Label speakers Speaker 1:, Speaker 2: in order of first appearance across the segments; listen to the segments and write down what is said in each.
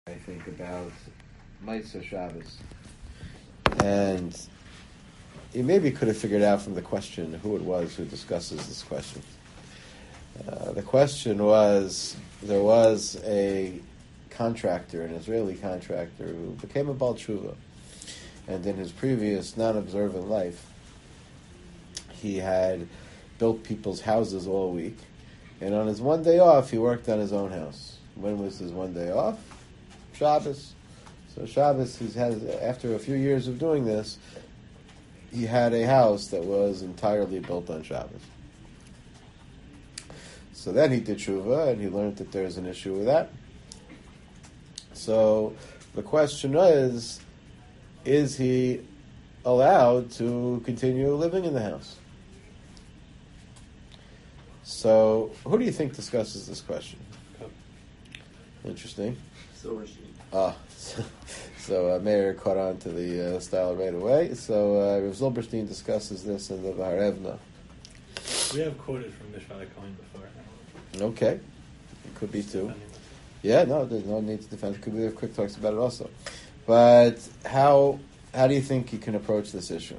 Speaker 1: I think about Meiser Shabbos, and you maybe could have figured out from the question who it was who discusses this question. The question was, there was a contractor, an Israeli contractor, who became a Baal Tshuva, and in his previous non-observant life, he had built people's houses all week, and on his one day off, he worked on his own house. When was his one day off? Shabbos. So Shabbos, after a few years of doing this, he had a house that was entirely built on Shabbos. So then he did tshuva, and he learned that there's an issue with that. So the question is he allowed to continue living in the house? So who do you think discusses this question? Interesting. So Meir caught on to the style right away. So Rav Zilberstein discusses this in the Vaharevna.
Speaker 2: We have quoted from Mishra Cohen before.
Speaker 1: Okay. It could be too. Yeah, no, there's no need to defend. Could be quick talks about it also. But how do you think you can approach this issue?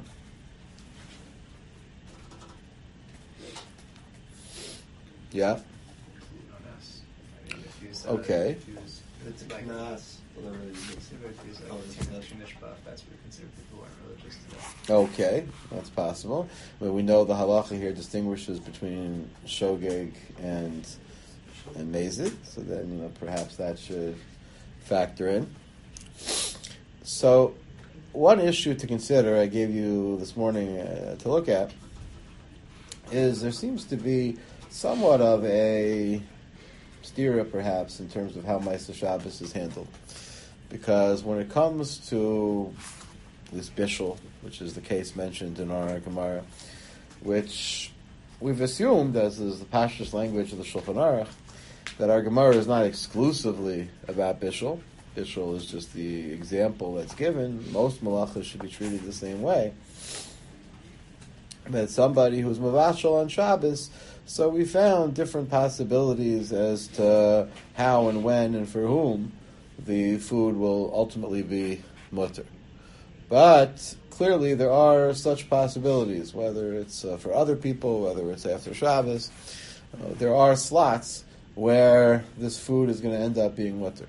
Speaker 1: Yeah? Okay.
Speaker 3: It's like Nas, whatever it is. That's what we consider people who aren't religious today.
Speaker 1: Okay, that's possible. But we know the halacha here distinguishes between shogeg and mazid, so then perhaps that should factor in. So, one issue to consider, I gave you this morning to look at, is there seems to be somewhat of a stira, perhaps, in terms of how Meiser Shabbos is handled. Because when it comes to this bishul, which is the case mentioned in our Gemara, which we've assumed, as is the Pashtus language of the Shulchan Aruch, that our Gemara is not exclusively about bishul. Bishul is just the example that's given. Most malachas should be treated the same way. But somebody who's mavashal on Shabbos, so we found different possibilities as to how and when and for whom the food will ultimately be mutter. But clearly there are such possibilities, whether it's for other people, whether it's after Shabbos. There are slots where this food is going to end up being mutter.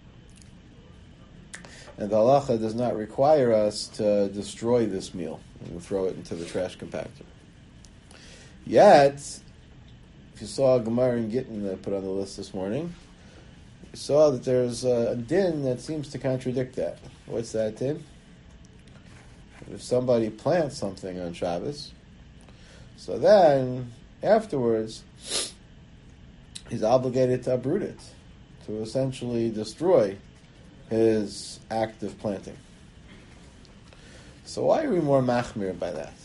Speaker 1: And the halacha does not require us to destroy this meal and throw it into the trash compactor. Yet, if you saw a Gemara in Gittin that I put on the list this morning, you saw that there's a din that seems to contradict that. What's that din? If somebody plants something on Shabbos, so then, afterwards, he's obligated to uproot it, to essentially destroy his act of planting. So why are we more machmir by that?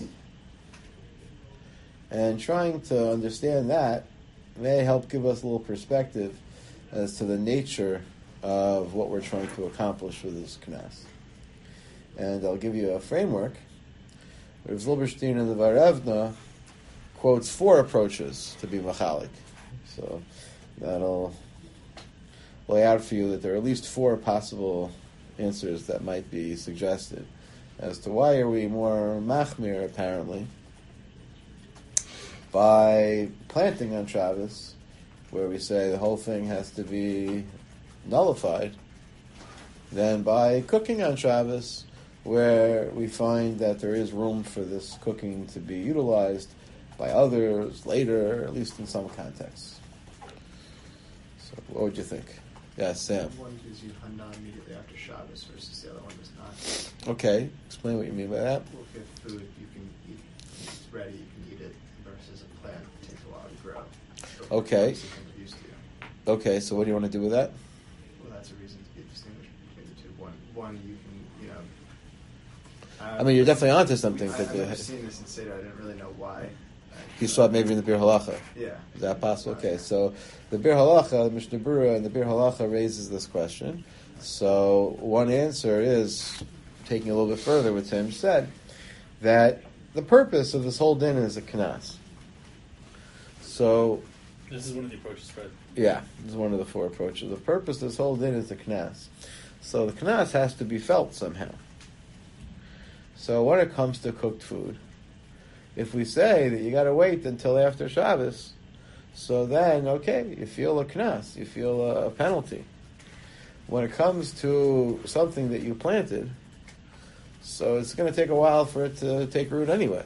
Speaker 1: And trying to understand that may help give us a little perspective as to the nature of what we're trying to accomplish with this knas. And I'll give you a framework. Rav Zilberstein in the Varevna quotes 4 approaches to be machalik. So that'll lay out for you that there are at least 4 possible answers that might be suggested as to why are we more machmir, apparently, by planting on Shabbos, where we say the whole thing has to be nullified, than by cooking on Shabbos, where we find that there is room for this cooking to be utilized by others later, at least in some contexts. So what would you think? Yeah, Sam.
Speaker 3: One gives you Hana immediately after Shabbos versus the other one does not.
Speaker 1: Okay, explain what you mean by that.
Speaker 3: Well, if you have food, you can eat it. It's ready, you can eat it, versus a plant, it takes a while to grow. So
Speaker 1: Okay.
Speaker 3: it's something we're used to.
Speaker 1: Okay, so what do you want to do with that?
Speaker 3: Well, that's a reason to be distinguished between the two. One you can,
Speaker 1: I mean, you're definitely onto something.
Speaker 3: I've never seen this in Seder. I didn't really know why.
Speaker 1: You saw it maybe in the Bir Halacha.
Speaker 3: Yeah.
Speaker 1: Is that possible? Okay, so the Bir Halacha, the Mishnah Berurah, and the Bir Halacha raises this question. So one answer is, taking a little bit further what Tim said, that the purpose of this whole din is a knas. So
Speaker 2: This is one of the approaches, Fred.
Speaker 1: Yeah, this is one of the four approaches. The purpose of this whole din is the knas. So the knas has to be felt somehow. So when it comes to cooked food, if we say that you got to wait until after Shabbos, so then, okay, you feel a knas, you feel a penalty. When it comes to something that you planted, so it's going to take a while for it to take root anyway.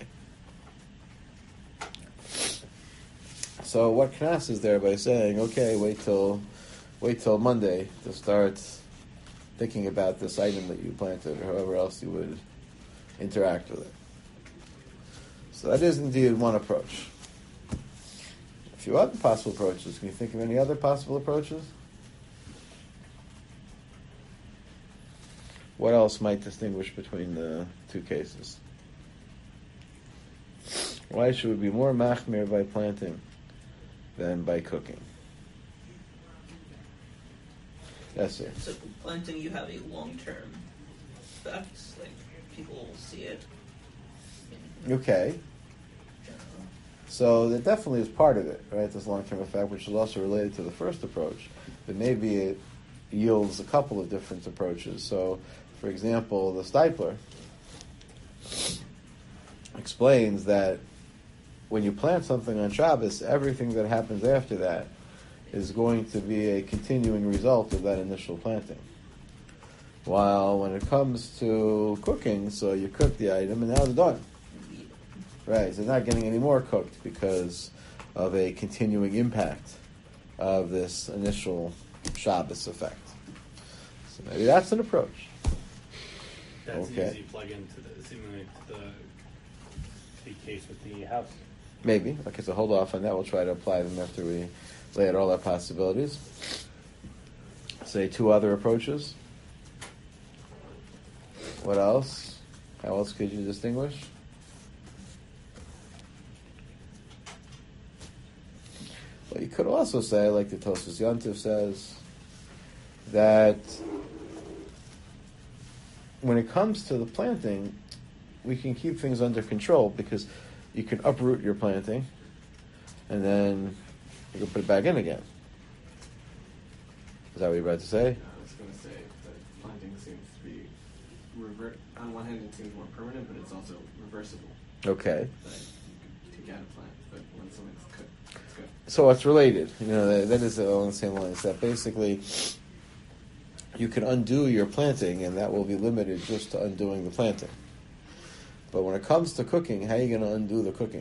Speaker 1: So what knas is there by saying, okay, wait till Monday to start thinking about this item that you planted, or however else you would interact with it. So that is indeed one approach. A few other possible approaches. Can you think of any other possible approaches? What else might distinguish between the two cases? Why should we be more machmir by planting than by cooking? Yes, sir.
Speaker 4: So planting, you have a long-term effect, like people will see it.
Speaker 1: Okay. So that definitely is part of it, right? This long-term effect, which is also related to the first approach. But maybe it yields a couple of different approaches. So, for example, the Steipler explains that when you plant something on Shabbos, everything that happens after that is going to be a continuing result of that initial planting. While when it comes to cooking, so you cook the item and now it's done. Right, so it's not getting any more cooked because of a continuing impact of this initial Shabbos effect. So maybe that's an approach.
Speaker 2: That's
Speaker 1: Okay.
Speaker 2: an easy plug into seemingly to the case with the house.
Speaker 1: Maybe. Okay, so hold off on that. We'll try to apply them after we lay out all our possibilities. Say two other approaches. What else? How else could you distinguish? Well, you could also say, like the Tosfos Yontif says, that when it comes to the planting, we can keep things under control because you can uproot your planting and then you can put it back in again. Is that what you're about to say?
Speaker 3: I was going to say that planting seems to be on one hand it seems more permanent, but it's also reversible.
Speaker 1: Okay.
Speaker 3: That you could take out a plant, but when something's cooked, it's good.
Speaker 1: So it's related. You know, that is along the same lines. That basically you can undo your planting, and that will be limited just to undoing the planting. But when it comes to cooking, how are you going to undo the cooking?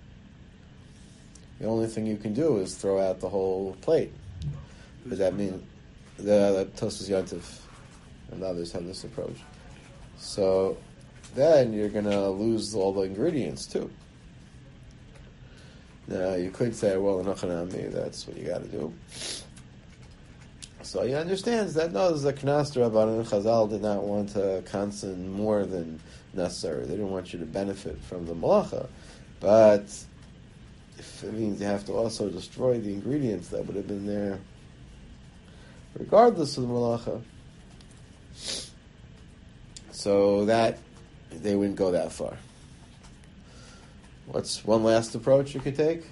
Speaker 1: The only thing you can do is throw out the whole plate. Does that mean the Tosfos Yontif and others have this approach? So then you're going to lose all the ingredients too. Now you could say, well, in Ochanami, that's what you got to do. So he understands that no, the Knas Rabbanan and Chazal did not want to consume more than necessary. They didn't want you to benefit from the malacha, but if it means you have to also destroy the ingredients that would have been there, regardless of the malacha, so that they wouldn't go that far. What's one last approach you could take?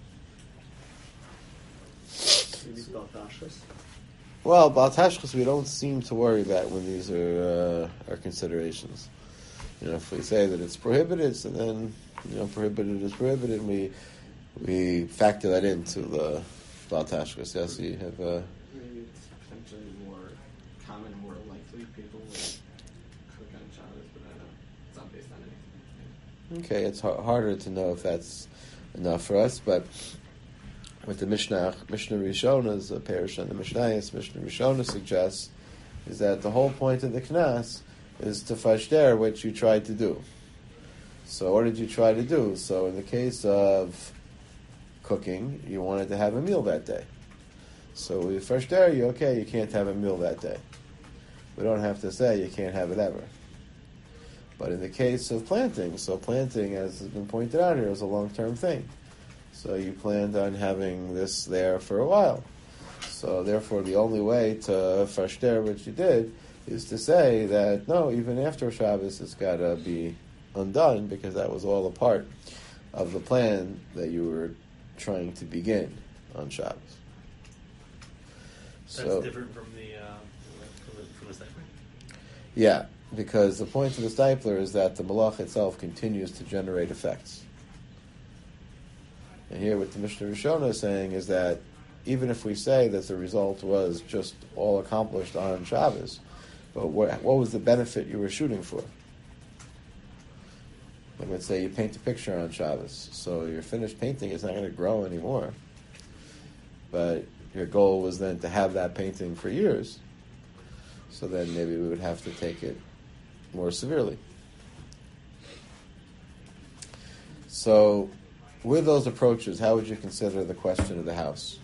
Speaker 5: Maybe Baltashkas.
Speaker 1: Well, Baltashkas we don't seem to worry about when these are considerations. You know, if we say that it's prohibited, so then, you know, prohibited is prohibited, and we factor that into the Baltashkas. Yes, you have...
Speaker 3: Maybe it's potentially more common, more likely people would cook on Shabbos, but I don't know. It's not based on anything.
Speaker 1: Okay, it's harder to know if that's enough for us, but with the Mishnah Rishona's parish and the Mishnayos, Mishnah Rishona suggests is that the whole point of the Knas is to fashder what you tried to do. So what did you try to do? So in the case of cooking, you wanted to have a meal that day. So we fashder you, okay, you can't have a meal that day. We don't have to say you can't have it ever. But in the case of planting, so planting, as has been pointed out here, is a long-term thing. So you planned on having this there for a while. So therefore, the only way to fashter what you did is to say that, no, even after Shabbos, it's got to be undone, because that was all a part of the plan that you were trying to begin on Shabbos. So
Speaker 2: different from the stipler.
Speaker 1: yeah, because the point of the stipler is that the malach itself continues to generate effects. And here what the Mishnah Rishona is saying is that even if we say that the result was just all accomplished on Shabbos, but what was the benefit you were shooting for? Like let's say you paint a picture on Shabbos, so your finished painting is not going to grow anymore. But your goal was then to have that painting for years. So then maybe we would have to take it more severely. So with those approaches, how would you consider the question of the house?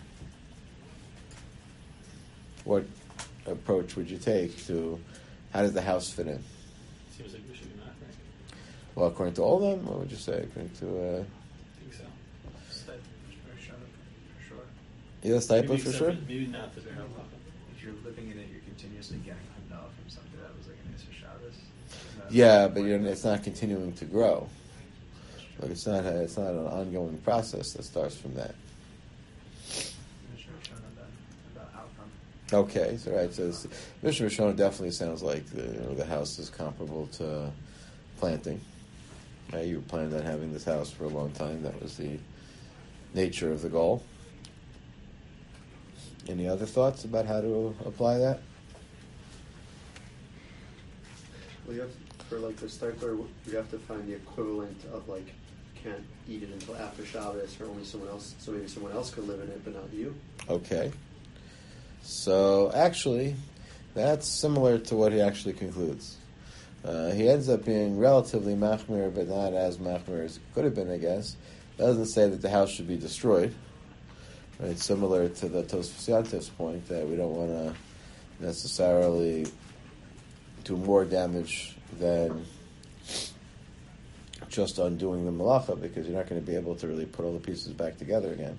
Speaker 1: What approach would you take to how does the house fit in?
Speaker 2: Seems like we should be not, right?
Speaker 1: Well, according to all of them, what would you say? According to
Speaker 2: I think so.
Speaker 3: Stipler for sure.
Speaker 1: yeah, stipler
Speaker 2: Maybe
Speaker 1: for
Speaker 2: except
Speaker 1: sure.
Speaker 2: Maybe not the Be'er Halacha.
Speaker 6: If you're living in it, you're continuously getting hana from something that was like an Isser Shabbos.
Speaker 1: Yeah, but it's not continuing to grow. Like it's not an ongoing process that starts from that.
Speaker 6: Mishnah Rishona then about outcome.
Speaker 1: Okay, so right. So Mishnah Rishona definitely sounds like the house is comparable to planting. Right? You planned on having this house for a long time. That was the nature of the goal. Any other thoughts about how to apply that?
Speaker 5: Well, you have for like the stipler, you have to find the equivalent of like can't eat it until after Shabbos, or only someone else. So maybe someone else could live in it, but not you.
Speaker 1: Okay. So actually, that's similar to what he actually concludes. He ends up being relatively machmir, but not as machmir as it could have been, I guess. Doesn't say that the house should be destroyed. Right, similar to the Tosfos Yantov's point that we don't want to necessarily do more damage than just undoing the malacha, because you're not going to be able to really put all the pieces back together again.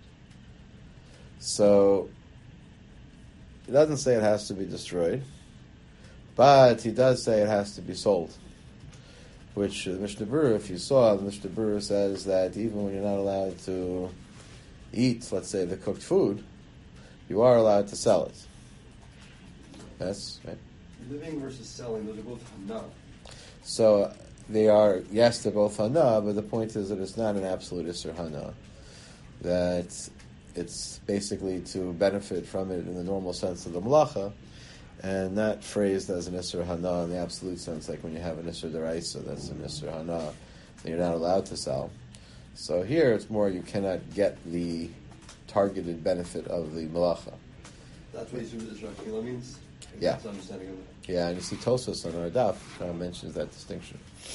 Speaker 1: So he doesn't say it has to be destroyed, but he does say it has to be sold. Which the Mishnah Berurah, if you saw, the Mishnah Berurah says that even when you're not allowed to eat, let's say, the cooked food, you are allowed to sell it. Yes, right?
Speaker 7: Living versus selling, those are both hana.
Speaker 1: So they are, yes, they're both hana, but the point is that it's not an absolute isser hana. That it's basically to benefit from it in the normal sense of the malacha, and not phrased as an isser hana in the absolute sense, like when you have an isser deraisa, that's an isser hana that you're not allowed to sell. So here it's more you cannot get the targeted benefit of the malacha.
Speaker 7: That's what Yisrael means?
Speaker 1: Yeah.
Speaker 7: That's understanding of that.
Speaker 1: Yeah, and you see Tosfos on our daf mentions that distinction.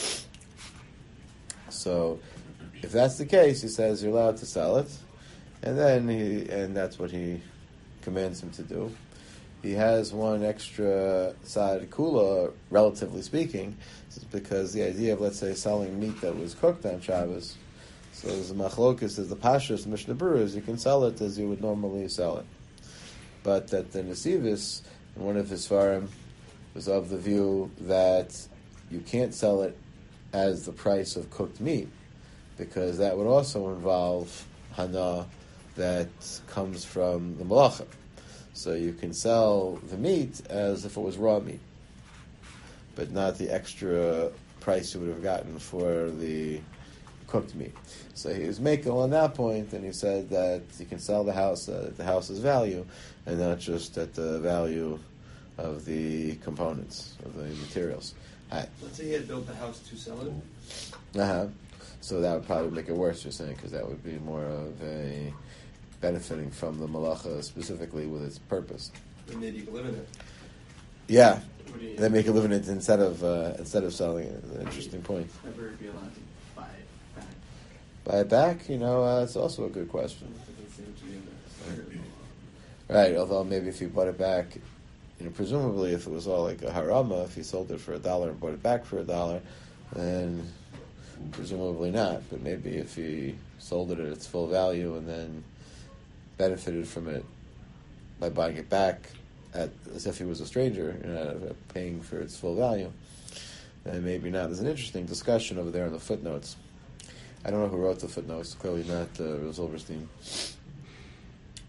Speaker 1: So if that's the case, he says you're allowed to sell it, and then that's what he commands him to do. He has one extra side kula, relatively speaking, because the idea of, let's say, selling meat that was cooked on Shabbos. So as the machlokus, as the pashas, the Mishnah Berurah, is you can sell it as you would normally sell it. But that the Nesivis, in one of his farim, was of the view that you can't sell it as the price of cooked meat, because that would also involve hana that comes from the malacha. So you can sell the meat as if it was raw meat, but not the extra price you would have gotten for the cooked meat. So he was making on that point, and he said that you can sell the house at the house's value, and not just at the value of the components, of the materials. Right.
Speaker 7: Let's say he had built the house to sell it.
Speaker 1: Uh-huh. So that would probably make it worse, you're saying, because that would be more of a benefiting from the malacha specifically with its purpose.
Speaker 7: Then maybe you can live in it.
Speaker 1: Yeah,
Speaker 3: Would he
Speaker 1: they make a living it instead of selling it. An interesting point.
Speaker 3: ever be allowed to buy it back?
Speaker 1: Buy it back, it's also a good question.
Speaker 7: It doesn't seem to be in the stipler.
Speaker 1: Right, although maybe if you bought it back, presumably if it was all like a harama, if you sold it for $1 and bought it back for $1, then presumably not. But maybe if he sold it at its full value and then benefited from it by buying it back as if he was a stranger, paying for its full value, then maybe not. There's an interesting discussion over there in the footnotes. I don't know who wrote the footnotes, clearly not Reb Zilberstein.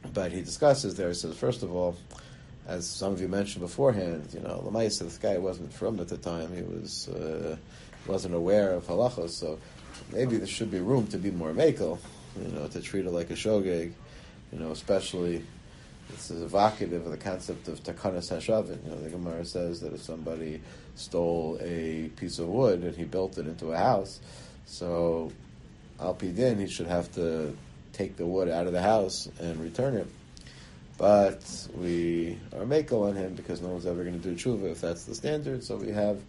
Speaker 1: But he discusses there, he says, first of all, as some of you mentioned beforehand, Lamaisa, this guy wasn't from at the time, he wasn't aware of halachos, so maybe there should be room to be more makel, to treat it like a shogeg, especially, this is evocative of the concept of takanas hashavin. The Gemara says that if somebody stole a piece of wood and he built it into a house, so al pi din, he should have to take the wood out of the house and return it. But we are makel on him because no one's ever going to do tshuva if that's the standard. So we have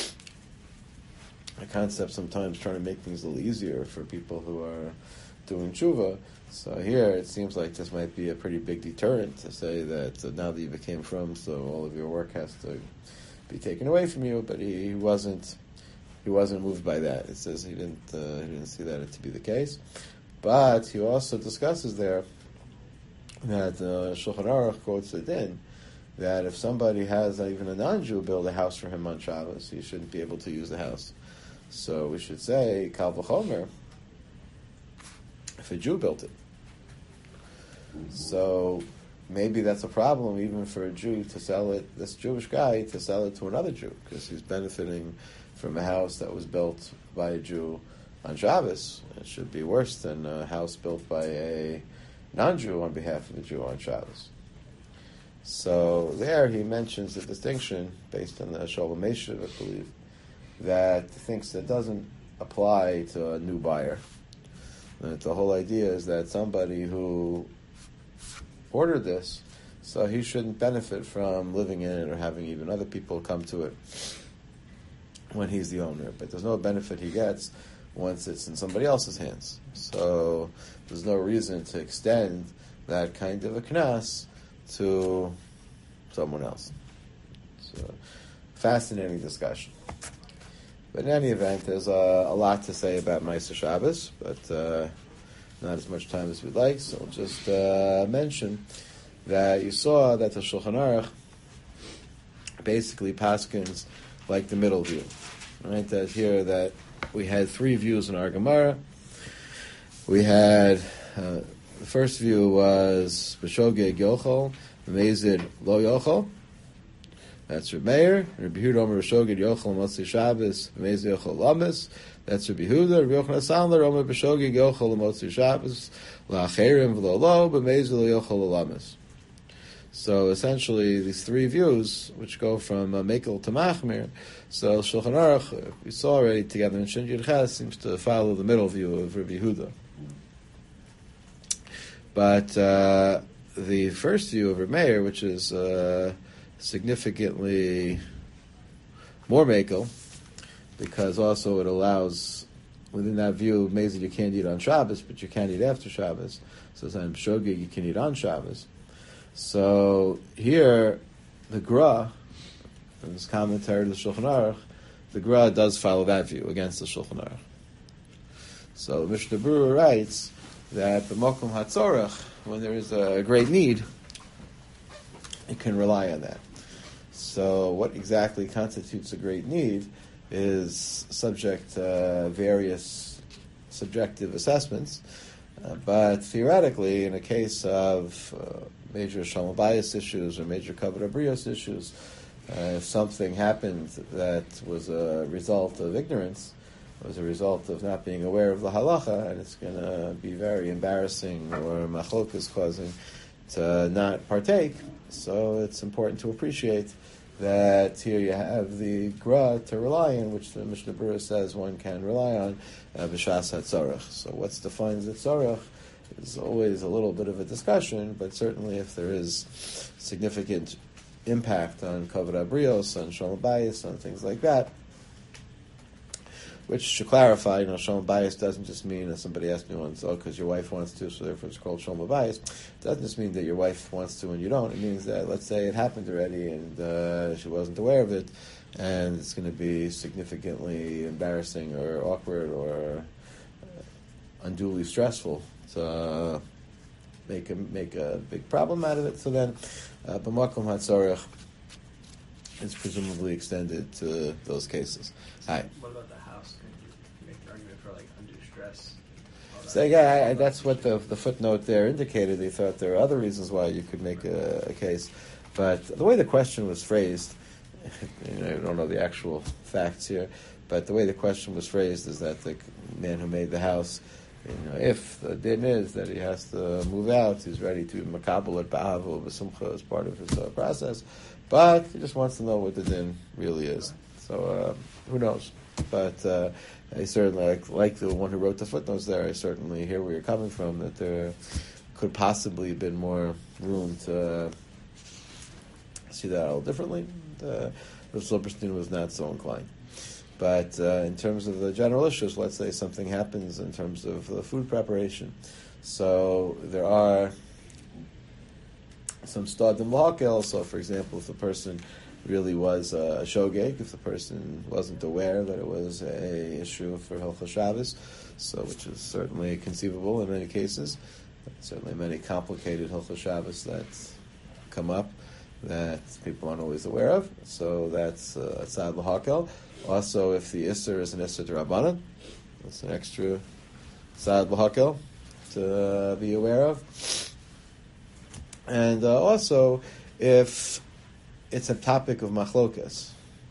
Speaker 1: a concept sometimes trying to make things a little easier for people who are doing tshuva. So here it seems like this might be a pretty big deterrent to say that now that you became from, so all of your work has to be taken away from you. But he wasn't moved by that. It says he didn't see that to be the case. But he also discusses there that Shulchan Aruch quotes the din that if somebody has even a non-Jew build a house for him on Shabbos, he shouldn't be able to use the house. So we should say Kal V'chomer if a Jew built it. So maybe that's a problem even for a Jew to sell it, this Jewish guy to sell it to another Jew, because he's benefiting from a house that was built by a Jew on Shabbos. It should be worse than a house built by a non-Jew on behalf of a Jew on Shabbos. So there he mentions the distinction based on the Sholem Meshiv, I believe, that thinks that doesn't apply to a new buyer. That the whole idea is that somebody who ordered this, so he shouldn't benefit from living in it or having even other people come to it when he's the owner. But there's no benefit he gets once it's in somebody else's hands. So there's no reason to extend that kind of a knas to someone else. It's a fascinating discussion. But in any event, there's a lot to say about Ma'aser Shabbos, but not as much time as we'd like, so I'll just mention that you saw that the Shulchan Aruch basically paskins like the middle view. Right? That here that we had three views in our Gemara. We had the first view was B'shogeg Yochol, Mezid Lo Yochol. That's Reb Meir. Reb Yehuda Omer B'shogeg Yochol Motzi Shabbos, Mezid Yochol Lamis. That's Reb Yehuda. Reb Yochanan Sandler Omer B'shogeg Yochol Motzi Shabbos, La'acherim V'lo Lo, B'mezid Lo Yochol Lamis. So essentially, these three views, which go from Mekel to Machmir, so Shulchan Aruch, we saw already together in Shin Yud Ches, seems to follow the middle view of Reb Yehuda. But the first view of Reb Meir, which is significantly more Mekel, because also it allows, within that view, Mezid you can't eat on Shabbos, but you can't eat after Shabbos. So it's on Shogeg you can eat on Shabbos. So here, the Gra, in this commentary to the Shulchan Aruch, the Gra does follow that view against the Shulchan Aruch. So Mishnah Berurah writes that b'mokum hatzorach, when there is a great need, you can rely on that. So what exactly constitutes a great need is subject to various subjective assessments. But theoretically, in a case of major shalom bayis issues or major kavod habrios issues, if something happened that was a result of ignorance, was a result of not being aware of the halacha, and it's going to be very embarrassing or machlokas causing to not partake, so it's important to appreciate that here you have the Gra to rely on, which the Mishnah Berurah says one can rely on, b'shas hatzorach. So what's defined as hatzorach is always a little bit of a discussion, but certainly if there is significant impact on kavod habrios, on shalom bayis, on things like that, which should clarify, shalom bayis doesn't just mean, as somebody asked me once, because your wife wants to, so therefore it's called shalom bayis. It doesn't just mean that your wife wants to and you don't. It means that, let's say it happened already and she wasn't aware of it, and it's going to be significantly embarrassing or awkward or unduly stressful to make a big problem out of it. So then, b'makom hatzorach is presumably extended to those cases. Hi.
Speaker 6: What about the house? Can you make the argument for like undue stress
Speaker 1: So yeah, that's what the footnote there indicated. They thought there are other reasons why you could make a case, but the way the question was phrased, I don't know the actual facts here, but the way the question was phrased is that the man who made the house, if the din is that he has to move out, he's ready to makabel at ba'avu b'simcha as part of his process, but he just wants to know what the din really is. So who knows? But I certainly like the one who wrote the footnotes there. I certainly hear where you're coming from, that there could possibly have been more room to see that a little differently. Rav Silberstein was not so inclined. But in terms of the general issues, let's say something happens in terms of the food preparation. So there are some stadim l'hakel. So, for example, if the person really was a shogeg, if the person wasn't aware that it was a issue for Hilchos Shabbos, so which is certainly conceivable in many cases, certainly many complicated Hilchos Shabbos that come up that people aren't always aware of. So that's tzad l'hakel. Also, if the Isser is an Isser d'Rabbanan, that's an extra tzad l'hakel to be aware of. And also, if it's a topic of machlokas,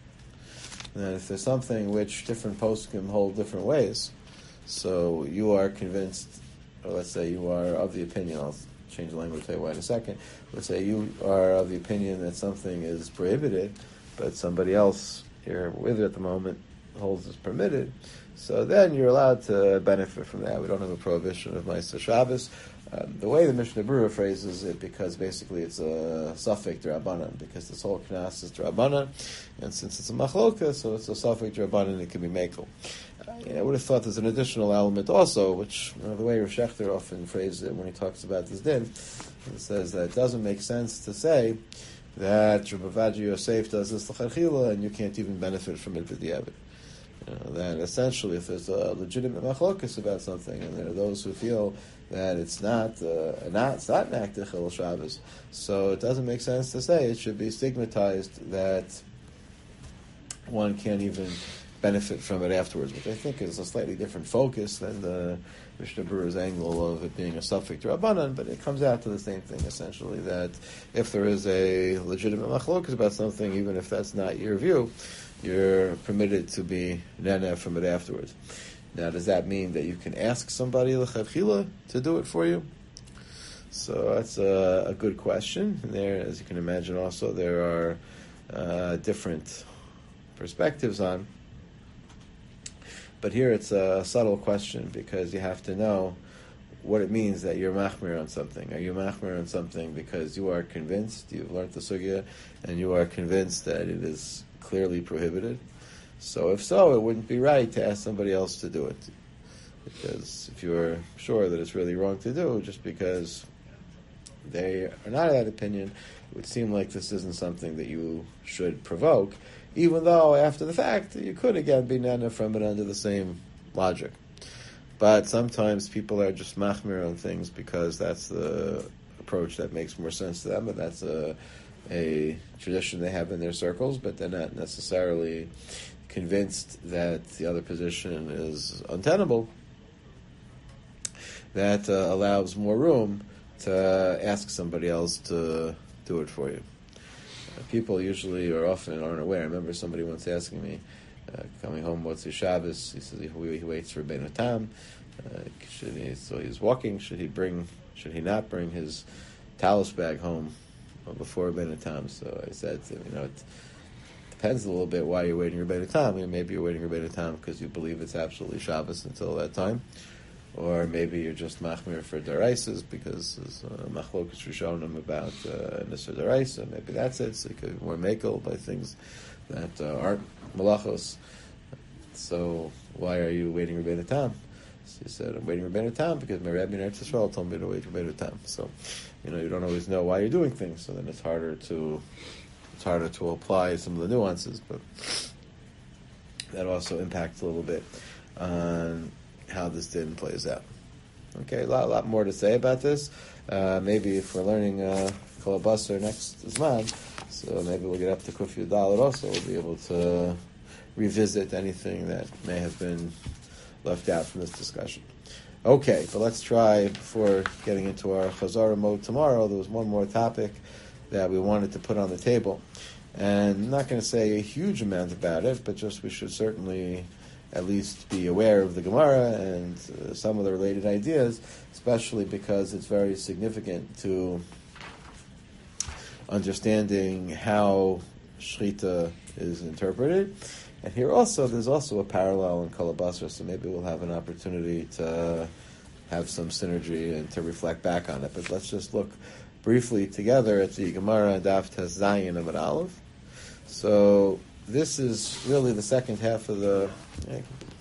Speaker 1: and if there's something which different poskim hold different ways, so you are convinced, or let's say you are of the opinion, I'll change the language, tell you why in a second, let's say you are of the opinion that something is prohibited, but somebody else here with you at the moment holds is permitted, so then you're allowed to benefit from that. We don't have a prohibition of Ma'aser Shabbos. The way the Mishnah Berurah phrases it, because basically it's a suffix d'Rabbanan, because this whole knas is d'Rabbanan, and since it's a machloka, so it's a suffix d'Rabbanan, it can be mekel. I would have thought there's an additional element also, which the way Rav Shechter often phrases it when he talks about this din, he says that it doesn't make sense to say that Rabbi Avadia Yosef does this l'chadchila and you can't even benefit from it b'diavad. That essentially, if there's a legitimate machlokas about something, and there are those who feel that it's not an act of Hilchos Shabbos, so it doesn't make sense to say it should be stigmatized that one can't even benefit from it afterwards, which I think is a slightly different focus than the Mishnah Berurah's angle of it being a suffix d'Rabbanan, but it comes out to the same thing essentially, that if there is a legitimate machlokas about something, even if that's not your view, you're permitted to be nana from it afterwards. Now, does that mean that you can ask somebody l'chadchila to do it for you? So that's a good question. And there, as you can imagine, also there are different perspectives on. But here it's a subtle question, because you have to know what it means that you're machmir on something. Are you machmir on something because you are convinced, you've learned the sugya, and you are convinced that it is clearly prohibited? So if so, it wouldn't be right to ask somebody else to do it. Because if you're sure that it's really wrong to do, just because they are not of that opinion, it would seem like this isn't something that you should provoke, even though after the fact you could again be nana from it under the same logic. But sometimes people are just machmir on things because that's the approach that makes more sense to them, and that's a tradition they have in their circles, but they're not necessarily convinced that the other position is untenable. That allows more room to ask somebody else to do it for you. People usually or often aren't aware. I remember somebody once asking me, coming home, what's his Shabbos? He says he waits for Bein Tam. So he's walking. Should he not bring his talus bag home before Bein Tam? So I said to him, it depends a little bit why you're waiting for Bein Tam. Maybe you're waiting for Bein Tam because you believe it's absolutely Shabbos until that time. Or maybe you're just machmir for deraisas because there's machlokas rishonim about nisur deraisa. Maybe that's it. So you could be more mekel by things that aren't malachos. So why are you waiting for Bein Tam? So he said, I'm waiting for Bein Tam because my Rabbi in Eretz Yisrael told me to wait for Bein Tam. So, you don't always know why you're doing things. So then it's harder to apply some of the nuances. But that also impacts a little bit on how this din plays out. Okay, a lot more to say about this. Maybe if we're learning Kol HaBasar next Zman, so maybe we'll get up to Kuf Yud Dalet also. We'll be able to revisit anything that may have been left out from this discussion. Okay, but let's try, before getting into our Chazara mode tomorrow, there was one more topic that we wanted to put on the table. And I'm not going to say a huge amount about it, but just we should certainly at least be aware of the Gemara and some of the related ideas, especially because it's very significant to understanding how Shechita is interpreted. And here also, there's also a parallel in Kol HaBasar, so maybe we'll have an opportunity to have some synergy and to reflect back on it. But let's just look briefly together at the Gemara Daf Tes Zayin Amud Aleph. So this is really the second half of the